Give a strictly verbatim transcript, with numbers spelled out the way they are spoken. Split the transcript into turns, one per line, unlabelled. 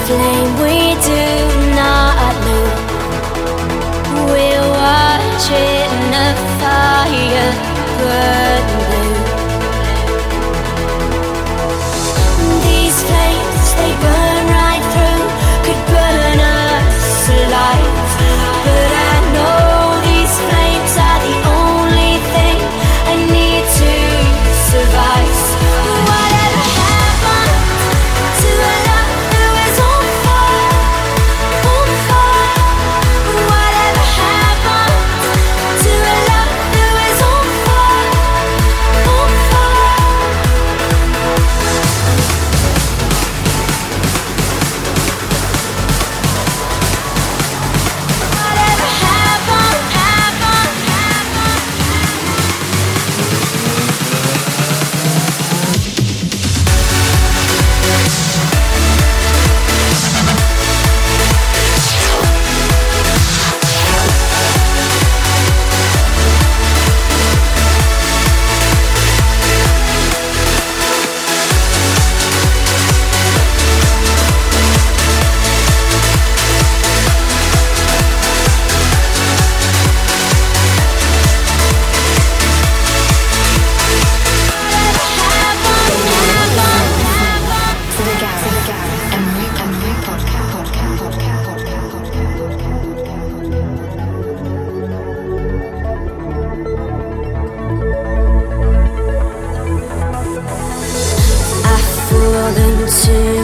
flame we do not lose. We'll watch it in a fire burn blue. These flames, they burn right through, could burn us alive. But I know these flames are the only thing I need to survive. Whatever happened to a love that was on fire, on fire? Whatever happened to a love that was on fire, on fire? Whatever happened, happened, happened. I've fallen to